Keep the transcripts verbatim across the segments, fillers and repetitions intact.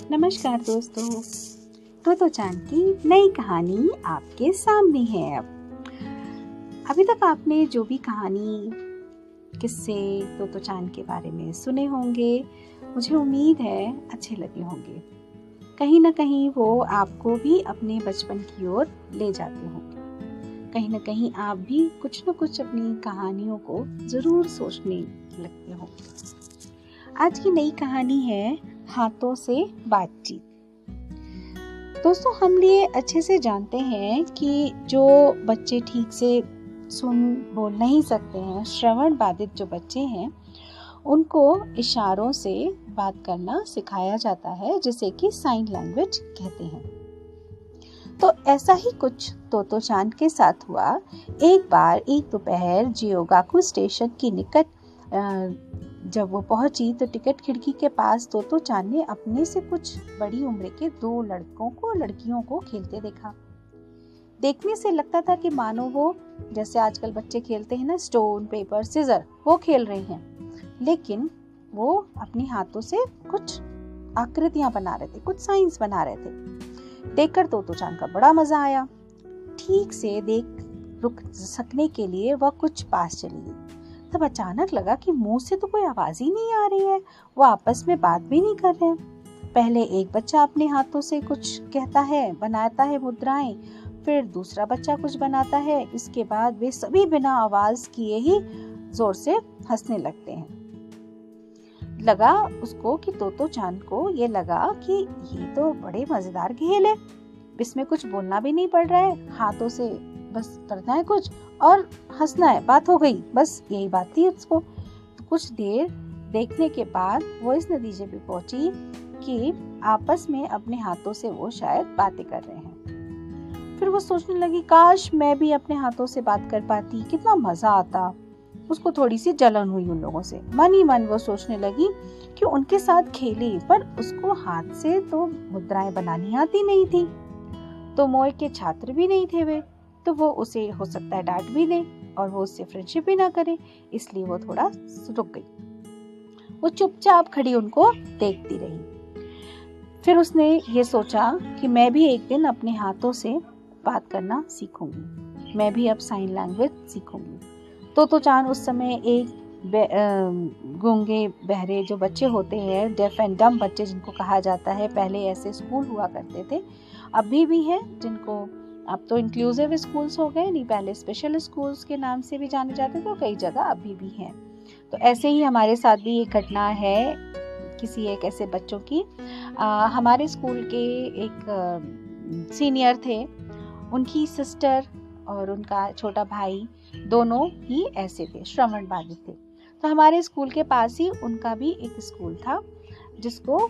नमस्कार दोस्तों, तोतो चान की नई कहानी आपके सामने है। अब अभी तक आपने जो भी कहानी किस्से तोतो चान के बारे में सुने होंगे, मुझे उम्मीद है अच्छे लगे होंगे। कहीं ना कहीं वो आपको भी अपने बचपन की ओर ले जाते होंगे। कहीं ना कहीं आप भी कुछ न कुछ अपनी कहानियों को जरूर सोचने लगते होंगे। आज की नई कहानी है हाथों से बातचीत। दोस्तों, हम लिए अच्छे से जानते हैं कि जो बच्चे ठीक से सुन बोल नहीं सकते हैं, श्रवण बाधित जो बच्चे हैं, उनको इशारों से बात करना सिखाया जाता है, जिसे कि साइन लैंग्वेज कहते हैं। तो ऐसा ही कुछ तोतो चान के साथ हुआ। एक बार एक दोपहर जियोगाकू स्टेशन के निकट जब वो पहुंची तो टिकट खिड़की के पास तोतो चान ने अपने से कुछ बड़ी उम्र के दो लड़कों को लड़कियों को खेलते देखा। देखने से लगता था कि मानो वो जैसे आजकल बच्चे खेलते हैं ना, स्टोन पेपर सीजर, वो खेल रहे हैं, लेकिन वो अपने हाथों से कुछ आकृतियां बना रहे थे, कुछ साइंस बना रहे थे। देखकर तोतो चान का बड़ा मजा आया। ठीक से देख रुक सकने के लिए वह कुछ पास चली गई। तब अचानक लगा कि मुंह से तो कोई आवाज ही नहीं आ रही है, वो आपस में बात भी नहीं कर रहे हैं। पहले एक बच्चा अपने हाथों से कुछ कहता है, बनाता है मुद्राएं, फिर दूसरा बच्चा कुछ बनाता है, इसके बाद वे सभी बिना आवाज किए ही जोर से हंसने लगते हैं। लगा उसको कि तोतो चान को ये लगा कि ये तो बड़े मजेदार खेल है, इसमें कुछ बोलना भी नहीं पड़ रहा है, हाथों से बस करना है कुछ और हंसना है, बात हो गई, बस यही बात थी उसको। तो कुछ देर देखने के बाद वो इस नतीजे पे पहुंची कि आपस में अपने हाथों से वो शायद बातें कर रहे हैं। फिर वो सोचने लगी, काश मैं भी अपने हाथों से बात कर पाती, कितना मजा आता। उसको थोड़ी सी जलन हुई उन लोगों से। मन ही मन वो सोचने लगी कि उनके साथ खेले, पर उसको हाथ से तो मुद्राएं बनानी आती नहीं थी। तो मोए के छात्र भी नहीं थे वे, तो वो उसे हो सकता है डांट भी दे और वो उससे फ्रेंडशिप भी ना करे, इसलिए वो थोड़ा रुक गई। वो चुपचाप खड़ी उनको देखती रही। फिर उसने ये सोचा कि मैं भी एक दिन अपने हाथों से बात करना सीखूंगी, मैं भी अब साइन लैंग्वेज सीखूंगी। तोतो चान उस समय एक गूंगे बहरे जो बच्चे होते हैं, डेफ एंड डम्ब बच्चे जिनको कहा जाता है, पहले ऐसे स्कूल हुआ करते थे, अभी भी हैं, जिनको अब तो इंक्लूसिव स्कूल्स हो गए, नहीं पहले स्पेशल स्कूल्स के नाम से भी जाने जाते थे, तो कई जगह अभी भी हैं। तो ऐसे ही हमारे साथ भी एक घटना है किसी एक ऐसे बच्चों की। आ, हमारे स्कूल के एक सीनियर थे, उनकी सिस्टर और उनका छोटा भाई दोनों ही ऐसे थे, श्रवण बाधित थे। तो हमारे स्कूल के पास ही उनका भी एक स्कूल था, जिसको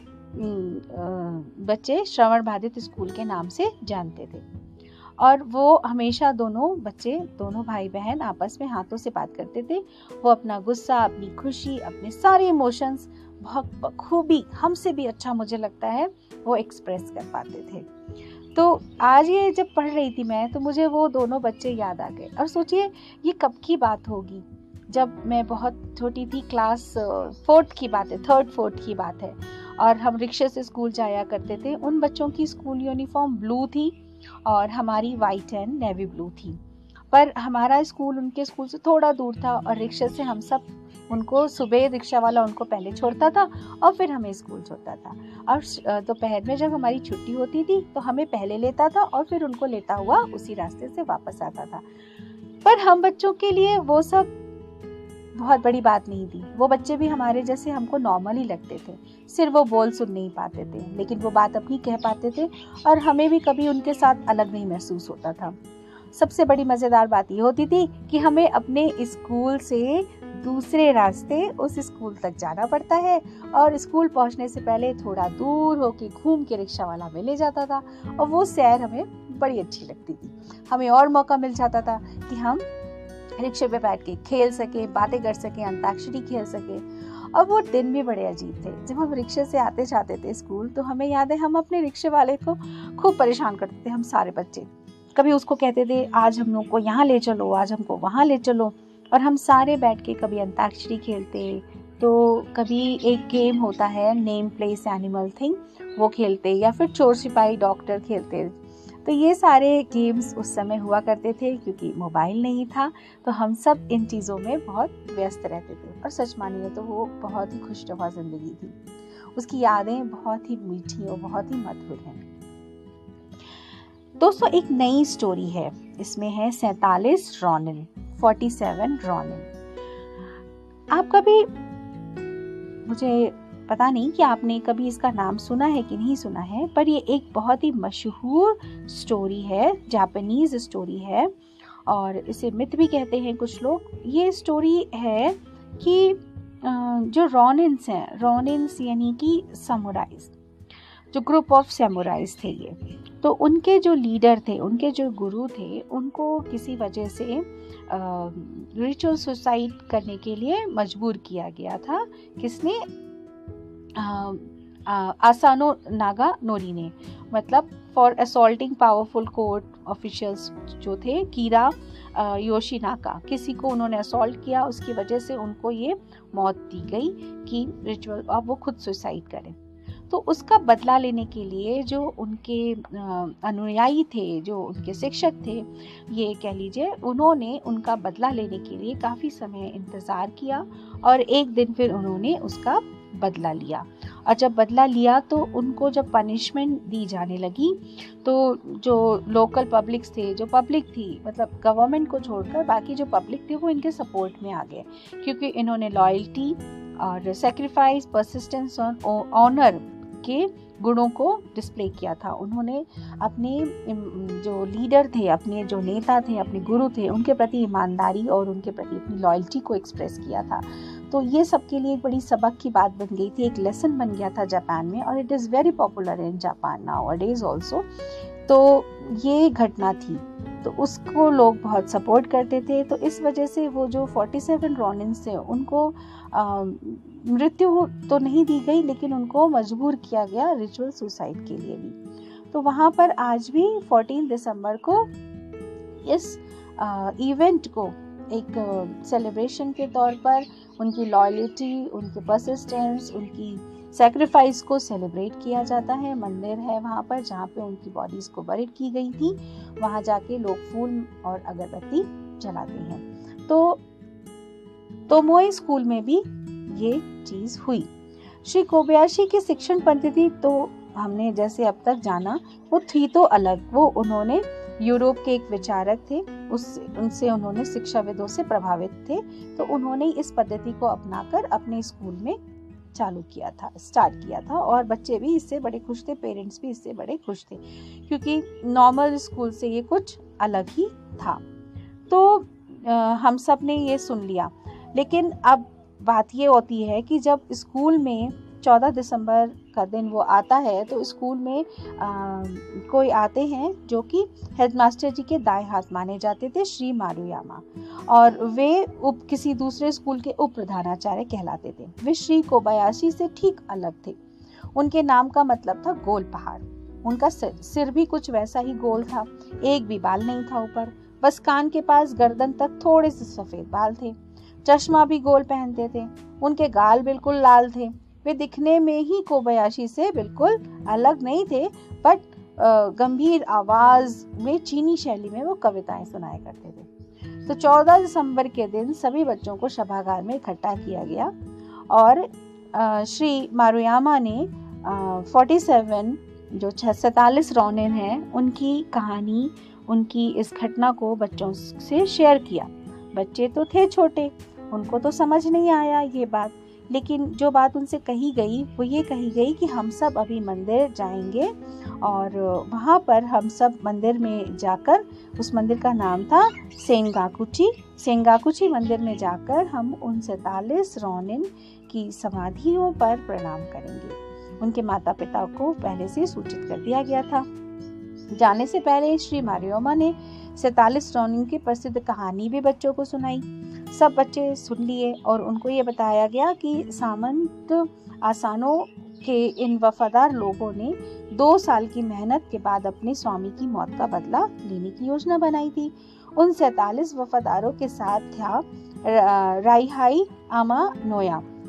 बच्चे श्रवण बाधित स्कूल के नाम से जानते थे। और वो हमेशा दोनों बच्चे, दोनों भाई बहन आपस में हाथों से बात करते थे। वो अपना गुस्सा, अपनी खुशी, अपने सारे इमोशंस बहुत बखूबी, हमसे भी अच्छा मुझे लगता है, वो एक्सप्रेस कर पाते थे। तो आज ये जब पढ़ रही थी मैं, तो मुझे वो दोनों बच्चे याद आ गए। और सोचिए ये कब की बात होगी, जब मैं बहुत छोटी थी, क्लास फोर्थ की बात है, थर्ड फोर्थ की बात है, और हम रिक्शे से स्कूल जाया करते थे। उन बच्चों की स्कूल यूनिफॉर्म ब्लू थी और हमारी वाइट एंड नेवी ब्लू थी, पर हमारा स्कूल उनके स्कूल से थोड़ा दूर था और रिक्शे से हम सब उनको, सुबह रिक्शा वाला उनको पहले छोड़ता था और फिर हमें स्कूल छोड़ता था। और दोपहर में जब हमारी छुट्टी होती थी तो हमें पहले लेता था और फिर उनको लेता हुआ उसी रास्ते से वापस आता था। पर हम बच्चों के लिए वो सब बहुत बड़ी बात नहीं थी। वो बच्चे भी हमारे जैसे हमको नॉर्मल ही लगते थे, सिर्फ वो बोल सुन नहीं पाते थे, लेकिन वो बात अपनी कह पाते थे और हमें भी कभी उनके साथ अलग नहीं महसूस होता था। सबसे बड़ी मजेदार बात ये होती थी कि हमें अपने स्कूल से दूसरे रास्ते उस स्कूल तक जाना पड़ता है और स्कूल पहुंचने से पहले थोड़ा दूर होके घूम के रिक्शा वाला हमें ले जाता था, और वो सैर हमें बड़ी अच्छी लगती थी। हमें और मौका मिल जाता था कि हम रिक्शे पे बैठ के खेल सके, बातें कर सके, अंताक्षरी खेल सके। और वो दिन भी बड़े अजीब थे। जब हम रिक्शे से आते जाते थे स्कूल, तो हमें याद है हम अपने रिक्शे वाले को खूब परेशान करते थे, हम सारे बच्चे। कभी उसको कहते थे आज हम लोग को यहाँ ले चलो, आज हमको वहाँ ले चलो, और हम सारे बैठ के कभी अंताक्षरी खेलते, तो कभी एक गेम होता है नेम प्लेस एनिमल थिंग, वो खेलते, या फिर चोर सिपाही डॉक्टर खेलते। तो ये सारे गेम्स उस समय हुआ करते थे, क्योंकि मोबाइल नहीं था, तो हम सब इन चीज़ों में बहुत व्यस्त रहते थे। और सच मानिए तो वो बहुत ही खुशनुमा ज़िंदगी थी। उसकी यादें बहुत ही मीठी और बहुत ही मधुर हैं। दोस्तों, एक नई स्टोरी है, इसमें है सैंतालीस रोनिन, सैंतालीस रोनिन। आप कभी, मुझे पता नहीं कि आपने कभी इसका नाम सुना है कि नहीं सुना है, पर ये एक बहुत ही मशहूर स्टोरी है, जापानीज स्टोरी है, और इसे मिथ भी कहते हैं कुछ लोग। ये स्टोरी है कि जो रोनिन्स हैं, रोनिन्स यानी कि समुराइज, जो ग्रुप ऑफ समुराइज थे ये, तो उनके जो लीडर थे, उनके जो गुरु थे, उनको किसी वजह से रिचुअल सुसाइड करने के लिए मजबूर किया गया था। किसने? आसानो नागा नोरी ने, मतलब for assaulting powerful court officials जो थे, कीरा योशिनाका, किसी को उन्होंने असॉल्ट किया, उसकी वजह से उनको ये मौत दी गई कि रिचुअल, अब वो खुद सुसाइड करें। तो उसका बदला लेने के लिए जो उनके अनुयायी थे, जो उनके शिक्षक थे, ये कह लीजिए, उन्होंने उनका बदला लेने के लिए काफ़ी समय इंतज़ार किया, और एक दिन फिर उन्होंने उसका बदला लिया। और जब बदला लिया तो उनको जब पनिशमेंट दी जाने लगी, तो जो लोकल पब्लिक्स थे, जो पब्लिक थी, मतलब गवर्नमेंट को छोड़कर बाकी जो पब्लिक थी, वो इनके सपोर्ट में आ गए, क्योंकि इन्होंने लॉयल्टी और सेक्रीफाइस, परसिस्टेंस और ऑनर के गुणों को डिस्प्ले किया था। उन्होंने अपने जो लीडर थे, अपने जो नेता थे, अपने गुरु थे, उनके प्रति ईमानदारी और उनके प्रति अपनी लॉयल्टी को एक्सप्रेस किया था। तो ये सबके लिए एक बड़ी सबक की बात बन गई थी, एक लेसन बन गया था जापान में, और it is very popular in Japan nowadays also. तो ये घटना थी, तो उसको लोग बहुत सपोर्ट करते थे। तो इस वजह से वो जो सैंतालीस रोनिन्स थे, उनको मृत्यु तो नहीं दी गई, लेकिन उनको मजबूर किया गया रिचुअल सुसाइड के लिए भी। तो वहाँ पर आज भी चौदह दिसंबर को इस इवेंट को एक सेलिब्रेशन के तौर पर उनकी लॉयल्टी, उनके परसिस्टेंस, उनकी सैक्रिफाइस को सेलिब्रेट किया जाता है। मंदिर है वहाँ पर जहाँ पे उनकी बॉडीज को बरिड की गई थी, वहाँ जाके लोग फूल और अगरबत्ती जलाते हैं। तो तोमोए स्कूल में भी ये चीज़ हुई। श्री कोबायाशी की शिक्षण पद्धति तो हमने जैसे अब तक जाना, वो थी तो अलग। वो उन्होंने यूरोप के एक विचारक थे, उस उनसे उन्होंने शिक्षाविदों से प्रभावित थे, तो उन्होंने इस पद्धति को अपनाकर अपने स्कूल में चालू किया था, स्टार्ट किया था, और बच्चे भी इससे बड़े खुश थे, पेरेंट्स भी इससे बड़े खुश थे, क्योंकि नॉर्मल स्कूल से ये कुछ अलग ही था। तो आ, हम सब ने ये सुन लिया, लेकिन अब बात ये होती है कि जब स्कूल में चौदह दिसंबर का दिन वो आता है, तो स्कूल में आ, कोई आते हैं जो कि हेडमास्टर जी के दाएं हाथ माने जाते थे, श्री मारुयामा, और वे उप किसी दूसरे स्कूल के उप प्रधानाचार्य कहलाते थे। वे श्री कोबायाशी से ठीक अलग थे। उनके नाम का मतलब था गोल पहाड़। उनका सिर, सिर भी कुछ वैसा ही गोल था, एक भी बाल नहीं था ऊपर, बस कान के पास गर्दन तक थोड़े से सफेद बाल थे। चश्मा भी गोल पहनते थे। उनके गाल बिल्कुल लाल थे। वे दिखने में ही कोबायाशी से बिल्कुल अलग नहीं थे, बट गंभीर आवाज में चीनी शैली में वो कविताएं सुनाया करते थे। तो चौदह दिसंबर के दिन सभी बच्चों को सभागार में इकट्ठा किया गया, और श्री मारुयामा ने सैंतालीस जो सैंतालीस रोनिन हैं, उनकी कहानी, उनकी इस घटना को बच्चों से शेयर किया। बच्चे तो थे छोटे, उनको तो समझ नहीं आया ये बात, लेकिन जो बात उनसे कही गई वो ये कही गई कि हम सब अभी मंदिर जाएंगे, और वहाँ पर हम सब मंदिर में जाकर, उस मंदिर का नाम था सेंगाकुची, सेंगाकुची मंदिर में जाकर हम उन सैंतालीस रोनिन की समाधियों पर प्रणाम करेंगे। उनके माता पिता को पहले से सूचित कर दिया गया था। जाने से पहले श्री मारुयामा ने सैंतालीस रोनिन की प्रसिद्ध कहानी भी बच्चों को सुनाई। सब बच्चे सुन लिए, और उनको ये बताया गया कि सामंत आसानों के इन वफादार लोगों ने दो साल की मेहनत के बाद अपने स्वामी की मौत का बदला लेने की योजना बनाई थी। उन सैंतालीस वफादारों के साथ था राइहाई आमा नोया,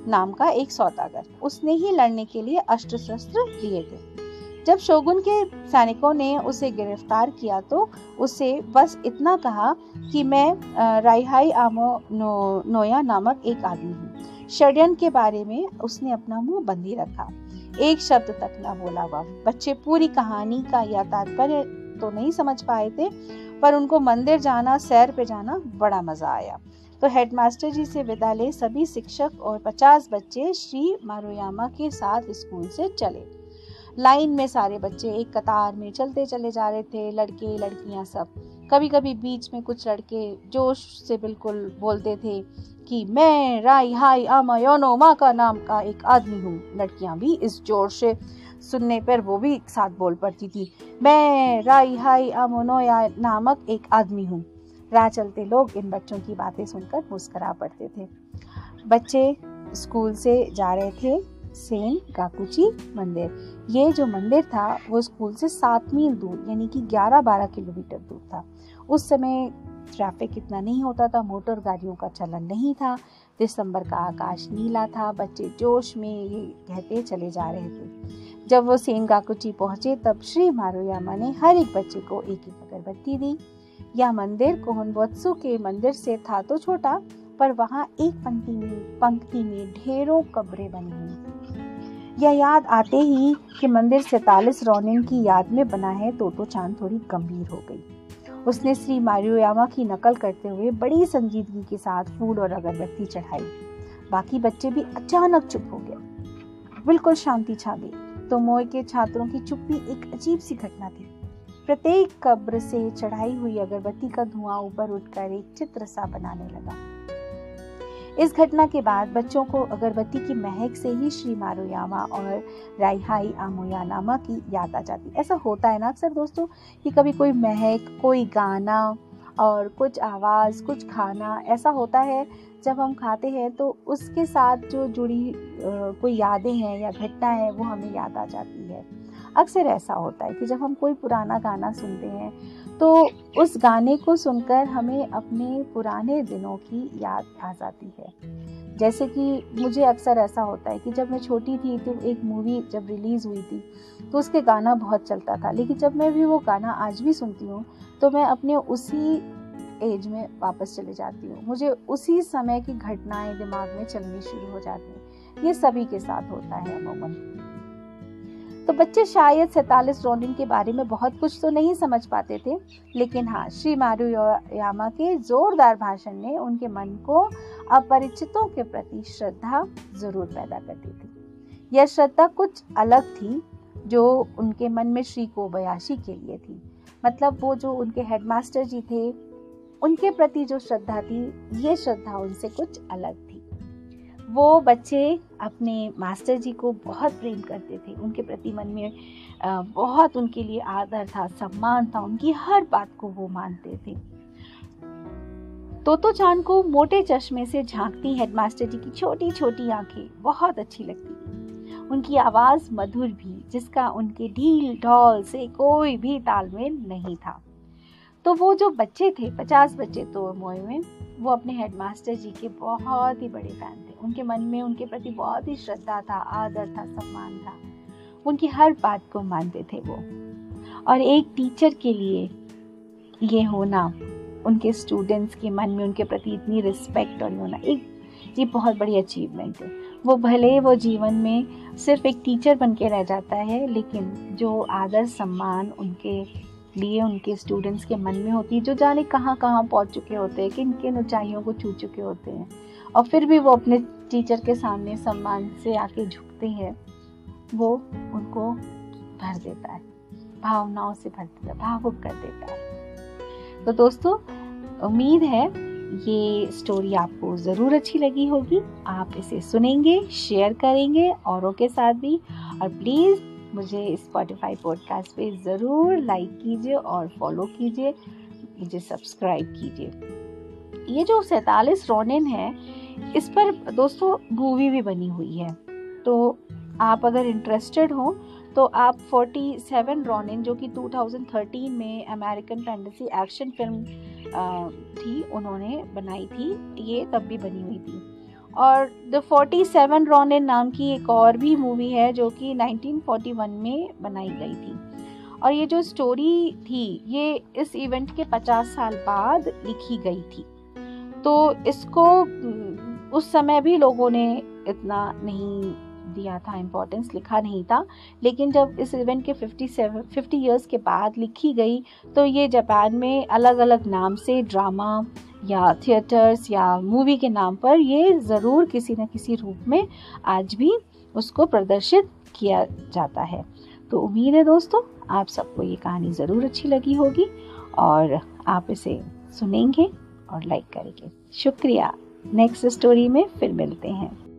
नाम का एक सौदागर, उसने ही लड़ने के लिए अस्त्र शस्त्र लिए थे। जब शोगुन के सैनिकों ने उसे गिरफ्तार किया तो उसे बस इतना कहा कि मैं राइहाई आमो नो, नोया नामक एक आदमी हूँ। षड्यंत्र के बारे में उसने अपना मुंह बंदी रखा, एक शब्द तक न बोला। वह बच्चे पूरी कहानी का या तात्पर्य तो नहीं समझ पाए थे, पर उनको मंदिर जाना, सैर पे जाना बड़ा मजा आया। तो हेडमास्टर जी से विदा ले सभी शिक्षक और पचास बच्चे श्री मारुयामा के साथ स्कूल से चले। लाइन में सारे बच्चे एक कतार में चलते चले जा रहे थे, लड़के लड़कियां सब। कभी कभी बीच में कुछ लड़के जोश से बिल्कुल बोलते थे कि मैं राइहाई आमा योनो मा का नाम का एक आदमी हूँ। लड़कियां भी इस जोर से सुनने पर वो भी एक साथ बोल पड़ती थी, मैं राइहाई आमो नोया नामक एक आदमी हूँ। राह चलते लोग इन बच्चों की बातें सुनकर मुस्कुरा पड़ते थे। बच्चे स्कूल से जा रहे थे सेन गाकुची मंदिर। ये जो मंदिर था वो स्कूल से सात मील दूर यानी कि ग्यारह बारह किलोमीटर दूर था। उस समय ट्रैफिक इतना नहीं होता था, मोटर गाड़ियों का चलन नहीं था। दिसंबर का आकाश नीला था। बच्चे जोश में ये कहते चले जा रहे थे। जब वो सेन गाकुची पहुंचे तब श्री मारुयामा ने हर एक बच्चे को एक एक अगरबत्ती दी। यह मंदिर कोहनबोत्सु के मंदिर से था तो छोटा, पर वहाँ एक पंक्ति में पंक्ति में ढेरों कब्रें बनी हुई। यह याद आते ही कि मंदिर सैतालीस रोनिन की याद में बना है, तोतो चान थोड़ी गंभीर हो गई। उसने श्री मारुयामा की नकल करते हुए बड़ी संजीदगी के साथ फूल और अगरबत्ती चढ़ाई। बाकी बच्चे भी अचानक चुप हो गए, बिल्कुल शांति छा गई। तो मोय के छात्रों की चुप्पी एक अजीब सी घटना थी। प्रत्येक कब्र से चढ़ाई हुई अगरबत्ती का धुआं ऊपर उठकर एक चित्र सा बनाने लगा। इस घटना के बाद बच्चों को अगरबत्ती की महक से ही श्री मारुयामा और राइहाई आमोयानामा की याद आ जाती। ऐसा होता है ना अक्सर दोस्तों कि कभी कोई महक, कोई गाना और कुछ आवाज़, कुछ खाना ऐसा होता है जब हम खाते हैं तो उसके साथ जो जुड़ी आ, कोई यादें हैं या घटना है वो हमें याद आ जाती है। अक्सर ऐसा होता है कि जब हम कोई पुराना गाना सुनते हैं तो उस गाने को सुनकर हमें अपने पुराने दिनों की याद आ जाती है। जैसे कि मुझे अक्सर ऐसा होता है कि जब मैं छोटी थी तो एक मूवी जब रिलीज़ हुई थी तो उसके गाना बहुत चलता था, लेकिन जब मैं भी वो गाना आज भी सुनती हूँ तो मैं अपने उसी एज में वापस चले जाती हूँ। मुझे उसी समय की घटनाएं दिमाग में चलनी शुरू हो जाती हैं। ये सभी के साथ होता है अमूमन। तो बच्चे शायद सैतालीस रोनिन के बारे में बहुत कुछ तो नहीं समझ पाते थे, लेकिन हाँ, श्री मारुयामा के जोरदार भाषण ने उनके मन को अपरिचितों के प्रति श्रद्धा जरूर पैदा करती थी। यह श्रद्धा कुछ अलग थी जो उनके मन में श्री कोबायाशी के लिए थी। मतलब वो जो उनके हेडमास्टर जी थे उनके प्रति जो श्रद्धा थी, ये श्रद्धा उनसे कुछ अलग थी। वो बच्चे अपने मास्टर जी को बहुत प्रेम करते थे, उनके प्रति मन में बहुत उनके लिए आदर था, सम्मान था, उनकी हर बात को वो मानते थे। तोतो चान को मोटे चश्मे से झांकती हेडमास्टर जी की छोटी छोटी आंखें बहुत अच्छी लगती थी। उनकी आवाज मधुर भी, जिसका उनके ढील ढोल से कोई भी तालमेल नहीं था। तो वो जो बच्चे थे, पचास बच्चे तो मोय में, वो अपने हेडमास्टर जी के बहुत ही बड़े फैन थे। उनके मन में उनके प्रति बहुत ही श्रद्धा था, आदर था, सम्मान था। उनकी हर बात को मानते थे वो। और एक टीचर के लिए ये होना, उनके स्टूडेंट्स के मन में उनके प्रति इतनी रिस्पेक्ट और होना, एक ये बहुत बड़ी अचीवमेंट है। वो भले वो जीवन में सिर्फ एक टीचर बन के रह जाता है, लेकिन जो आदर सम्मान उनके लिए उनके स्टूडेंट्स के मन में होती है, जो जाने कहाँ कहाँ पहुँच चुके होते हैं, किन किन ऊंचाइयों को छू चुके होते हैं, और फिर भी वो अपने टीचर के सामने सम्मान से आके झुकते हैं, वो उनको भर देता है, भावनाओं से भर देता है, भावुक कर देता है। तो दोस्तों, उम्मीद है ये स्टोरी आपको ज़रूर अच्छी लगी होगी। आप इसे सुनेंगे, शेयर करेंगे औरों के साथ भी, और प्लीज़ मुझे स्पॉटिफाई पॉडकास्ट पे ज़रूर लाइक कीजिए और फॉलो कीजिए, मुझे सब्सक्राइब कीजिए। ये जो सैतालीस रोनिन है, इस पर दोस्तों मूवी भी बनी हुई है, तो आप अगर इंटरेस्टेड हो तो आप सैंतालीस रोनिन, जो कि दो हज़ार तेरह में अमेरिकन फैंटेसी एक्शन फिल्म थी, उन्होंने बनाई थी, ये तब भी बनी हुई थी। और द फोर्टी सेवन रोनिन नाम की एक और भी मूवी है जो कि नाइनटीन फोर्टी वन में बनाई गई थी। और ये जो स्टोरी थी ये इस इवेंट के पचास साल बाद लिखी गई थी। तो इसको उस समय भी लोगों ने इतना नहीं दिया था इम्पोर्टेंस, लिखा नहीं था, लेकिन जब इस इवेंट के फिफ्टी सेवन फिफ्टी इयर्स के बाद लिखी गई तो ये जापान में अलग अलग नाम से ड्रामा या थिएटर्स या मूवी के नाम पर ये ज़रूर किसी न किसी रूप में आज भी उसको प्रदर्शित किया जाता है। तो उम्मीद है दोस्तों आप सबको ये कहानी ज़रूर अच्छी लगी होगी और आप इसे सुनेंगे और लाइक करेंगे। शुक्रिया। नेक्स्ट स्टोरी में फिर मिलते हैं।